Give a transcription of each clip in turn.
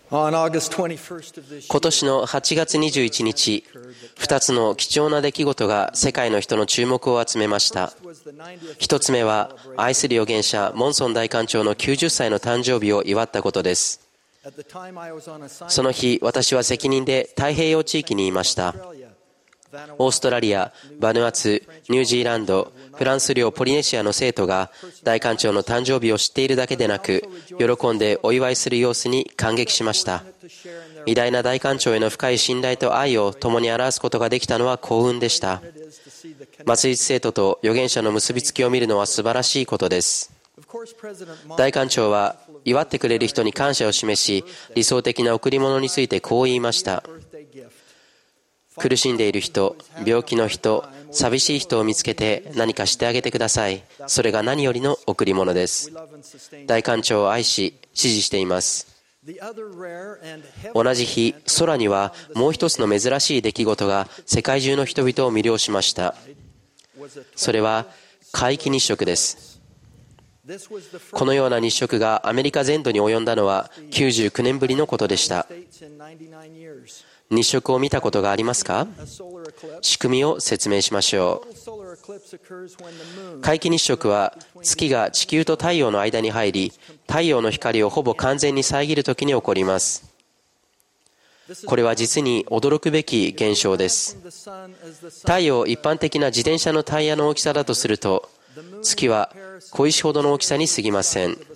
今年の8月21日、2つの貴重な出来事が世界の人の注目を集めました。1つ目は、愛する預言者モンソン大官長の90歳の誕生日を祝ったことです。その日、私は責任で太平洋地域にいました。オーストラリア、バヌアツ、ニュージーランド、フランス領ポリネシアの生徒が大官長の誕生日を知っているだけでなく、喜んでお祝いする様子に感激しました。偉大な大官長への深い信頼と愛を共に表すことができたのは幸運でした。末日生徒と預言者の結びつきを見るのは素晴らしいことです。大官長は祝ってくれる人に感謝を示し、理想的な贈り物についてこう言いました。苦しんでいる人、病気の人、寂しい人を見つけて何かしてあげてください。それが何よりの贈り物です。大官長を愛し、支持しています。同じ日、空にはもう一つの珍しい出来事が世界中の人々を魅了しました。それは皆既日食です。このような日食がアメリカ全土に及んだのは99年ぶりのことでした。日食を見たことがありますか？仕組みを説明しましょう。皆既日食は月が地球と太陽の間に入り、太陽の光をほぼ完全に遮るときに起こります。これは実に驚くべき現象です。太陽を一般的な自転車のタイヤの大きさだとすると、月は小石ほどの大きさに過ぎません。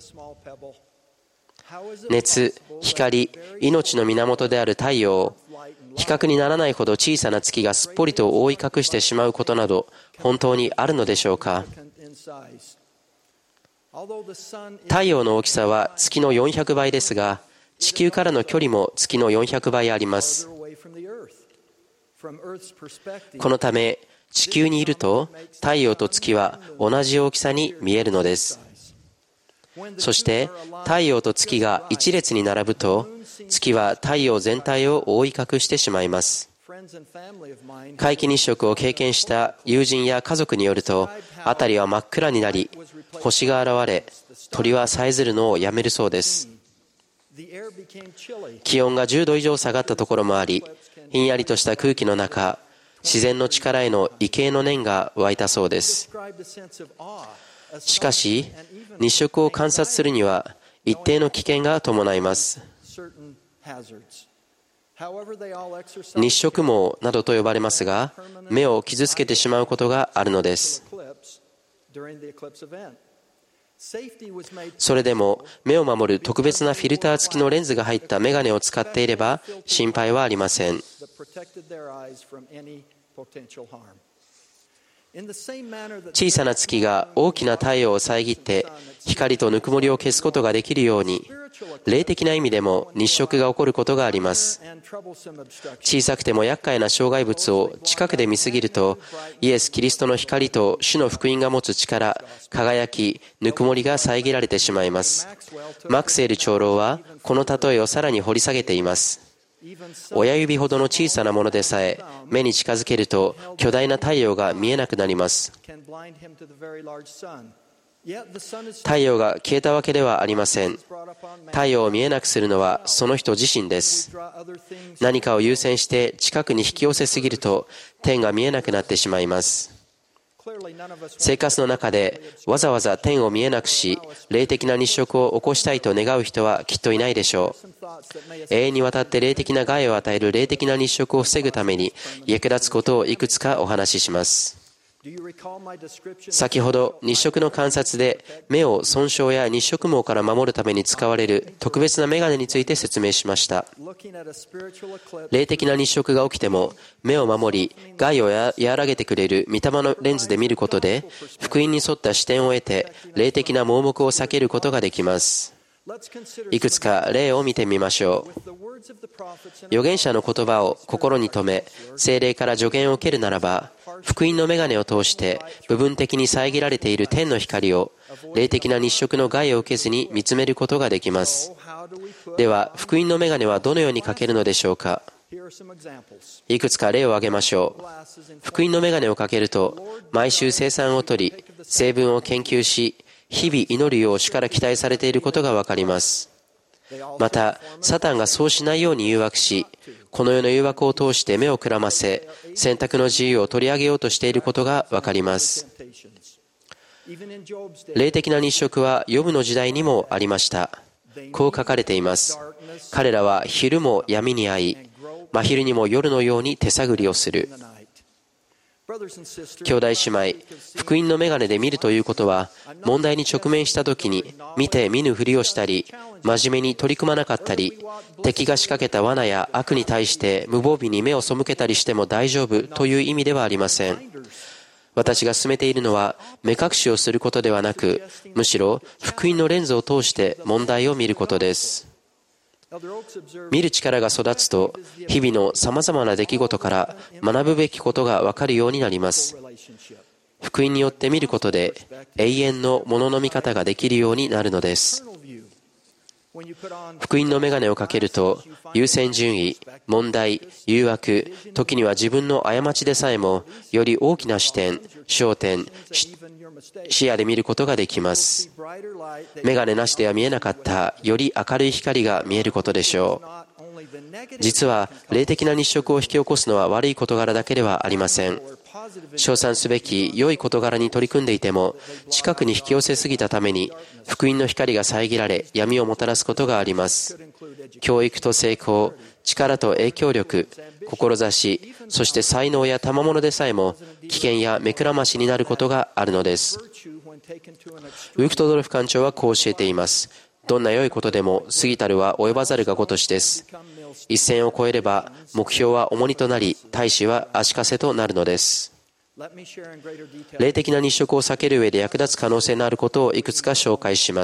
熱、光、命の源である太陽を比較にならないほど小さな月がすっぽりと覆い隠してしまうことなど本当にあるのでしょうか？太陽の大きさは月の400倍ですが、地球からの距離も月の400倍あります。このため地球にいると太陽と月は同じ大きさに見えるのです。そして太陽と月が一列に並ぶと、月は太陽全体を覆い隠してしまいます。皆既日食を経験した友人や家族によると、辺りは真っ暗になり、星が現れ、鳥はさえずるのをやめるそうです。気温が10度以上下がったところもあり、ひんやりとした空気の中、自然の力への畏敬の念が湧いたそうです。しかし、日食を観察するには一定の危険が伴います。日食網などと呼ばれますが、目を傷つけてしまうことがあるのです。それでも目を守る特別なフィルター付きのレンズが入ったメガネを使っていれば心配はありません。小さな月が大きな太陽を遮って光とぬくもりを消すことができるように、霊的な意味でも日食が起こることがあります。小さくても厄介な障害物を近くで見すぎると、イエス・キリストの光と主の福音が持つ力、輝き、ぬくもりが遮られてしまいます。マクスウェル長老はこの例えをさらに掘り下げています。親指ほどの小さなものでさえ目に近づけると巨大な太陽が見えなくなります。太陽が消えたわけではありません。太陽を見えなくするのはその人自身です。何かを優先して近くに引き寄せすぎると天が見えなくなってしまいます。生活の中でわざわざ天を見えなくし、霊的な日食を起こしたいと願う人はきっといないでしょう。永遠にわたって霊的な害を与える霊的な日食を防ぐために役立つことをいくつかお話しします。先ほど日食の観察で目を損傷や日食網から守るために使われる特別なメガネについて説明しました。霊的な日食が起きても目を守り害を和らげてくれる御霊のレンズで見ることで、福音に沿った視点を得て霊的な盲目を避けることができます。いくつか例を見てみましょう。預言者の言葉を心に留め、聖霊から助言を受けるならば、福音の眼鏡を通して部分的に遮られている天の光を霊的な日食の害を受けずに見つめることができます。では、福音の眼鏡はどのようにかけるのでしょうか。いくつか例を挙げましょう。福音の眼鏡をかけると、毎週聖餐をとり、聖文を研究し、日々祈るよう主から期待されていることがわかります。 またサタンがそうしないように誘惑し、この世の誘惑を通して目をくらませ、選択の自由を取り上げようとしていることがわかります。霊的な日食はヨブの時代にもありました。こう書かれています。彼らは昼も闇に遭い、真昼にも夜のように手探りをする。兄弟姉妹、福音の眼鏡で見るということは、問題に直面した時に見て見ぬふりをしたり、真面目に取り組まなかったり、敵が仕掛けた罠や悪に対して無防備に目を背けたりしても大丈夫という意味ではありません。私が進めているのは目隠しをすることではなく、むしろ福音のレンズを通して問題を見ることです。見る力が育つと、日々のさまざまな出来事から学ぶべきことが分かるようになります。福音によって見ることで永遠のものの見方ができるようになるのです。福音の眼鏡をかけると、優先順位、問題、誘惑、時には自分の過ちでさえもより大きな視点、焦点、視野で見ることができます。眼鏡なしでは見えなかったより明るい光が見えることでしょう。実は霊的な日食を引き起こすのは悪い事柄だけではありません。称賛すべき良い事柄に取り組んでいても、近くに引き寄せすぎたために福音の光が遮られ闇をもたらすことがあります。教育と成功、力と影響力、志、そして才能や賜物でさえも危険や目くらましになることがあるのです。ウクトドルフ館長はこう教えています。どんな良いことでも過ぎたるは及ばざるがごとしです。一線を越えれば目標は重荷となり、大志は足かせとなるのです。霊的な日食を避ける上で役立つ可能性のあることをいくつか紹介します。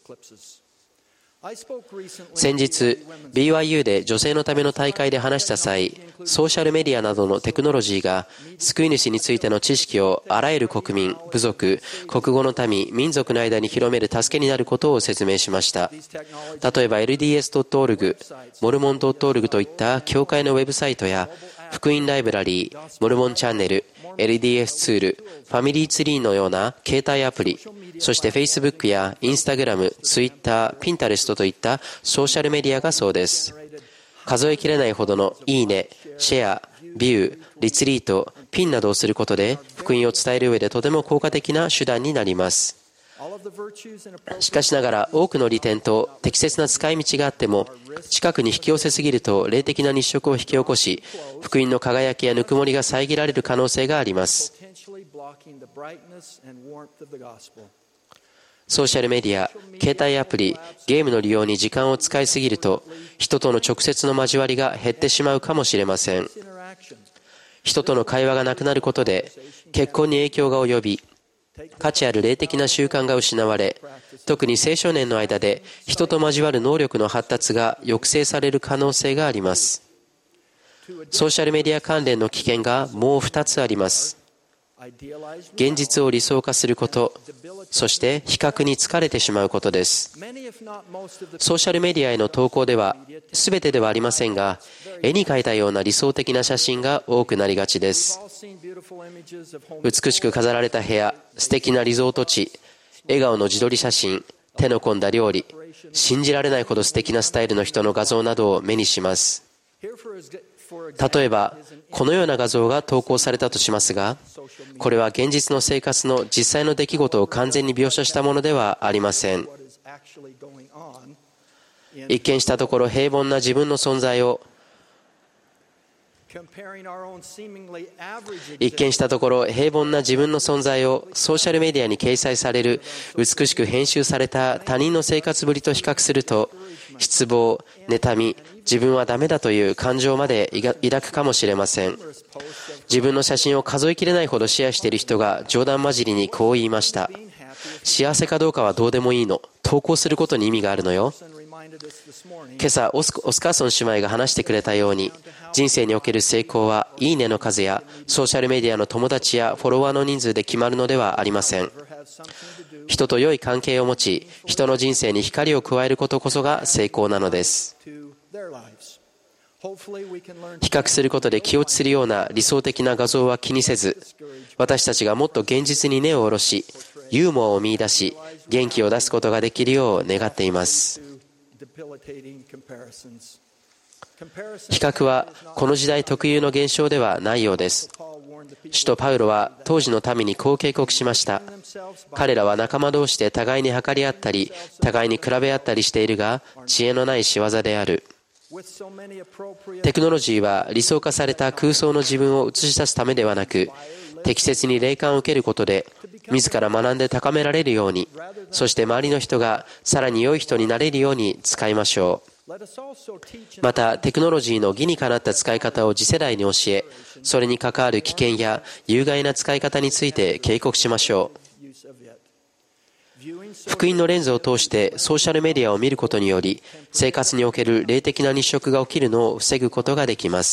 先日 BYU で女性のための大会で話した際、ソーシャルメディアなどのテクノロジーが救い主についての知識をあらゆる国民、部族、国語の民、民族の間に広める助けになることを説明しました。例えば LDS.org、モルモン .org といった教会のウェブサイトや福音ライブラリー、モルモンチャンネル、LDS ツール、ファミリーツリーのような携帯アプリ、そして Facebook や Instagram、Twitter、Pinterest といったソーシャルメディアがそうです。数えきれないほどのいいね、シェア、ビュー、リツリート、ピンなどをすることで福音を伝える上でとても効果的な手段になります。しかしながら多くの利点と適切な使い道があっても、近くに引き寄せすぎると霊的な日食を引き起こし、福音の輝きやぬくもりが遮られる可能性があります。ソーシャルメディア、携帯アプリ、ゲームの利用に時間を使いすぎると、人との直接の交わりが減ってしまうかもしれません。人との会話がなくなることで結婚に影響が及び、価値ある霊的な習慣が失われ、特に青少年の間で人と交わる能力の発達が抑制される可能性があります。ソーシャルメディア関連の危険がもう2つあります。現実を理想化すること、そして比較に疲れてしまうことです。ソーシャルメディアへの投稿では、全てではありませんが、絵に描いたような理想的な写真が多くなりがちです。美しく飾られた部屋、素敵なリゾート地、笑顔の自撮り写真、手の込んだ料理、信じられないほど素敵なスタイルの人の画像などを目にします。例えば、このような画像が投稿されたとしますが、これは現実の生活の実際の出来事を完全に描写したものではありません。一見したところ平凡な自分の存在をソーシャルメディアに掲載される美しく編集された他人の生活ぶりと比較すると、失望、妬み、自分はダメだという感情まで抱くかもしれません。自分の写真を数えきれないほどシェアしている人が冗談交じりにこう言いました。幸せかどうかはどうでもいいの。投稿することに意味があるのよ。今朝オスカーソン姉妹が話してくれたように、人生における成功はいいねの数やソーシャルメディアの友達やフォロワーの人数で決まるのではありません。人と良い関係を持ち、人の人生に光を加えることこそが成功なのです。比較することで気落ちするような理想的な画像は気にせず、私たちがもっと現実に根を下ろし、ユーモアを見出し、元気を出すことができるよう願っています。 比較はこの時代特有の現象ではないようです。使徒パウロは当時の民にこう警告しました。彼らは仲間同士で互いに計り合ったり、互いに比べ合ったりしているが、知恵のない仕業である。テクノロジーは理想化された空想の自分を映し出すためではなく、適切に霊感を受けることで、自ら学んで高められるように、そして周りの人がさらに良い人になれるように使いましょう。また、テクノロジーの義にかなった使い方を次世代に教え、それに関わる危険や有害な使い方について警告しましょう。福音のレンズを通してソーシャルメディアを見ることにより、生活における霊的な日食が起きるのを防ぐことができます。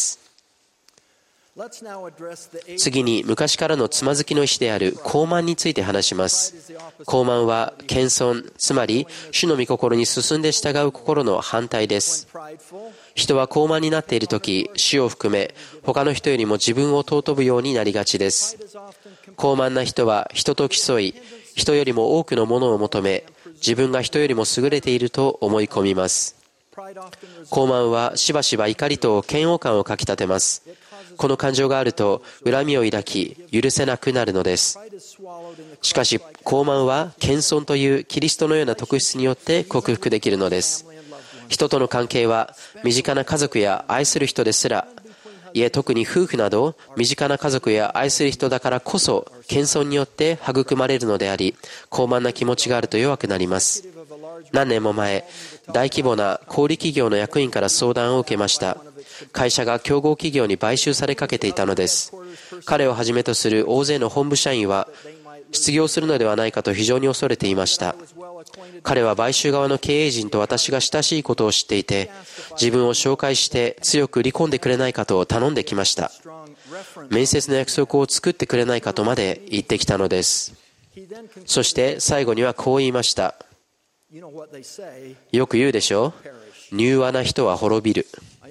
次に、昔からのつまずきの石である傲慢について話します。傲慢は謙遜、つまり主の御心に進んで従う心の反対です。人は傲慢になっているとき、主を含め他の人よりも自分を尊ぶようになりがちです。傲慢な人は人と競い、人よりも多くのものを求め、自分が人よりも優れていると思い込みます。傲慢はしばしば怒りと嫌悪感をかきたてます。この感情があると恨みを抱き、許せなくなるのです。しかし傲慢は謙遜というキリストのような特質によって克服できるのです。人との関係は身近な家族や愛する人ですら、特に夫婦など身近な家族や愛する人だからこそ謙遜によって育まれるのであり、傲慢な気持ちがあると弱くなります。何年も前、大規模な小売企業の役員から相談を受けました。会社が競合企業に買収されかけていたのです。彼をはじめとする大勢の本部社員は失業するのではないかと非常に恐れていました。彼は買収側の経営陣と私が親しいことを知っていて、自分を紹介して強く売り込んでくれないかと頼んできました。面接の約束を作ってくれないかとまで言ってきたのです。そして最後にはこう言いました。よく言うでしょう。柔和な人は滅びる。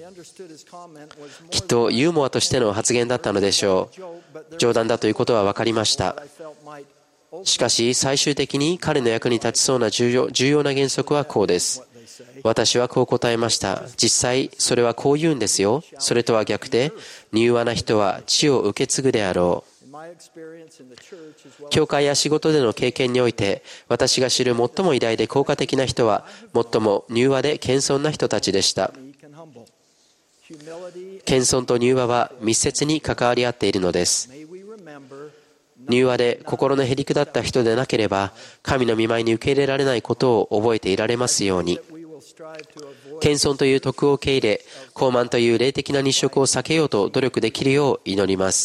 きっとユーモアとしての発言だったのでしょう。冗談だということは分かりました。しかし最終的に彼の役に立ちそうな重要な原則はこうです。私はこう答えました。実際それはこう言うんですよ。それとは逆で、柔和な人は地を受け継ぐであろう。教会や仕事での経験において、私が知る最も偉大で効果的な人は最も柔和で謙遜な人たちでした。謙遜と柔和は密接に関わり合っているのです。柔和で心のへりくだった人でなければ、神の御前に受け入れられないことを覚えていられますように。謙遜という徳を受け入れ、傲慢という霊的な日食を避けようと努力できるよう祈ります。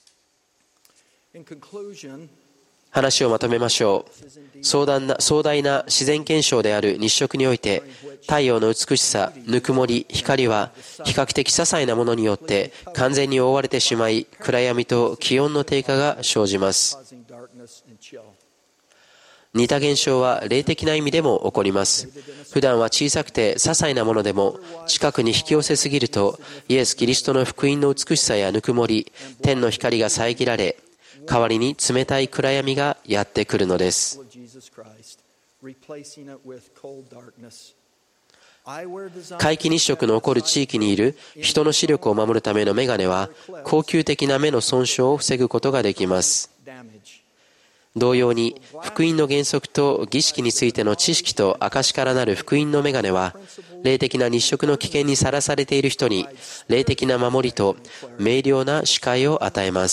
話をまとめましょう。壮大な自然現象である日食において、太陽の美しさ、ぬくもり、光は比較的些細なものによって完全に覆われてしまい、暗闇と気温の低下が生じます。似た現象は霊的な意味でも起こります。普段は小さくて些細なものでも近くに引き寄せすぎると、イエス・キリストの福音の美しさやぬくもり、天の光が遮られ、代わりに冷たい暗闇がやってくるのです。皆既日食の起こる地域にいる人の視力を守るためのメガネは、恒久的な目の損傷を防ぐことができます。同様に、福音の原則と儀式についての知識と証からなる福音のメガネは、霊的な日食の危険にさらされている人に霊的な守りと明瞭な視界を与えます。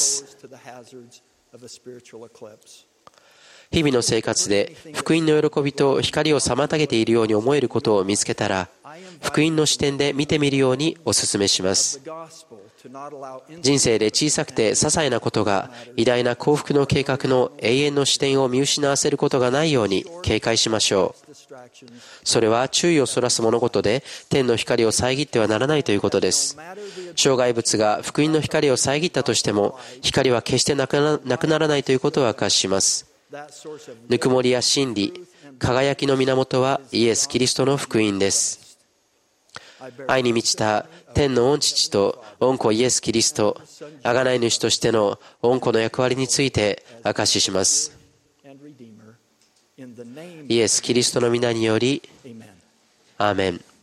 日々の生活で福音の喜びと光を妨げているように思えることを見つけたら、福音の視点で見てみるようにお勧めします。人生で小さくて些細なことが偉大な幸福の計画の永遠の視点を見失わせることがないように警戒しましょう。それは注意をそらす物事で天の光を遮ってはならないということです。障害物が福音の光を遮ったとしても、光は決してなくならないということを明かします。ぬくもりや真理、輝きの源はイエス・キリストの福音です。愛に満ちた天の御父と御子イエス・キリスト、贖い主としての御子の役割について証しします。イエス・キリストの皆により、 アーメン。